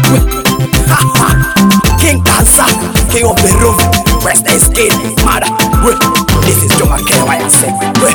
King Dancer, king of the room, West End Skate, mother. This is Joma KYS.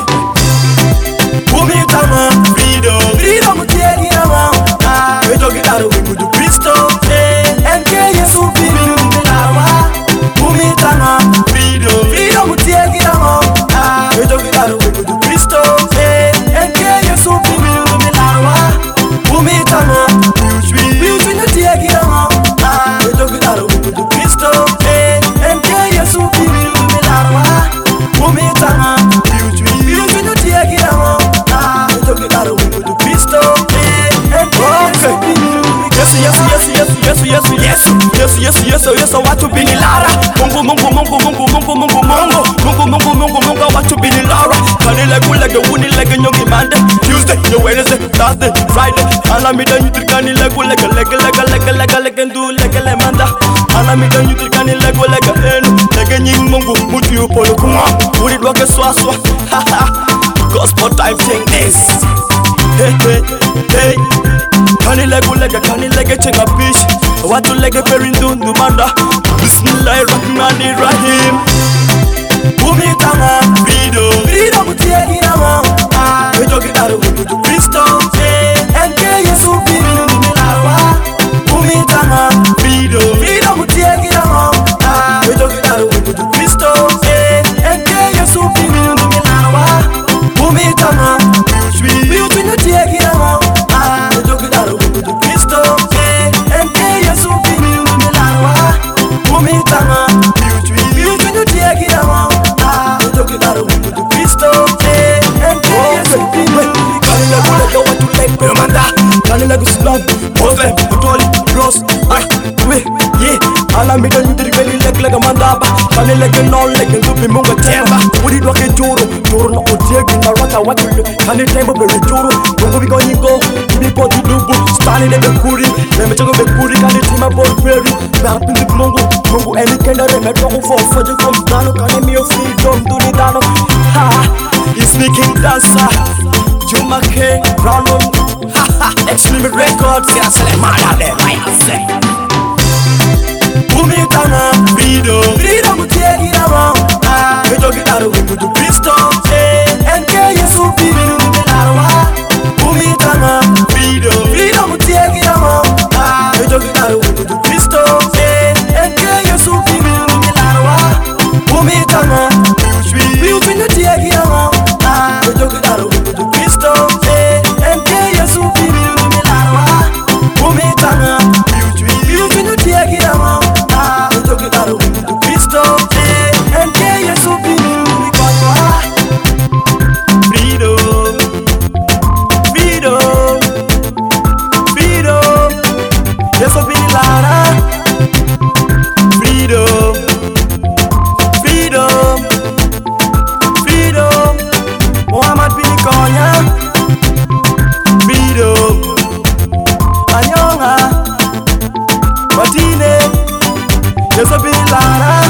Wumi tama, freedom, freedom tiegi ama. We talk it out, we go to Bristol. NK Yesu freedom belawa. Wumi tama, freedom, freedom tiegi ama. We talk it out, we go to Bristol. NK Yesu freedom belawa. Wumi tama, we no tiegi ama. We talk it out, we go to Bristol. NK Yesu freedom belawa. Wumi tama, we no tiegi ama. Yes, watu bini lara. Mungu watu bini lara. Kani lege wuni lege nyongi mande. Tuesday, Wednesday, Thursday, Friday. Alamida nyutrikani lege ndu lege le manda. Alamida nyutrikani lege enu. Lege nying mungu mutu yupolo kuma. Uri dwake swaswa. Gospel type thing this. Hey. Kani lege chenga bitch. Watu lege perindu manda. Bismillahirrahmanirrahim. Wumi tama, freedom tiegi ama. We talk it out, we go to Bristol. NK Yesu freedom belawa. Wumi tama, freedom tiegi ama. We talk it out, we go to Bristol. NK Yesu freedom belawa. Wumi tama, we no tiegi ama. We talk it out, we go to Bristol. NK Yesu freedom belawa. Wumi tama, we no tiegi ama. We talk it out, we go to Bristol. NK Yesu freedom. Kani lego watu lego manda. Kani lego slum, over, toli, cross, Alamida nyutrikani lege mandaba. Kani lege non lege lupi munga temba. Uri dwake joro na otiegi na rata watulu. Kani tembo bere joro, mungu biko nyingo. Biko dudubu, stani lebe kuri. Leme chango be kuri, kani tima bol berry. Me hapindik mungu eni kenda re. Me tongu for foji from dano. Kani miyo freedom duni dano. It's me King Dancer, Joma K, Brandon. Extreme Records, sele mada de mayase. Wumi tama, freedom tiegi ama. We talk it out, we go to Bristol. NK Yesu freedom belawa. Wumi tama, freedom tiegi ama. We talk it out, we go to Bristol. NK Yesu freedom belawa. Wumi tama, we no tiegi ama. We talk it out, we go to Bristol. NK Yesu freedom belawa. Wumi tama, we no tiegi ama. We talk it out, we go to Bristol. NK Yesu freedom belawa. Freedom. Yesu belawa. Freedom. Muhammad bin Konya. Freedom. Anyonga. Matine. Yesu belawa.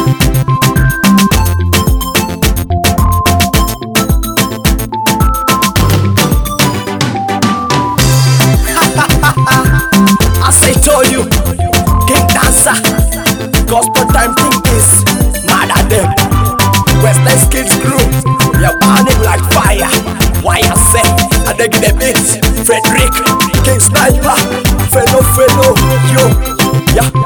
As I told you, King Dancer, gospel time thing is mad at them. West End Skate crew, you're burning like fire. Why I say, I dig the beats, Frederick, King Sniper, fellow, yo, yeah.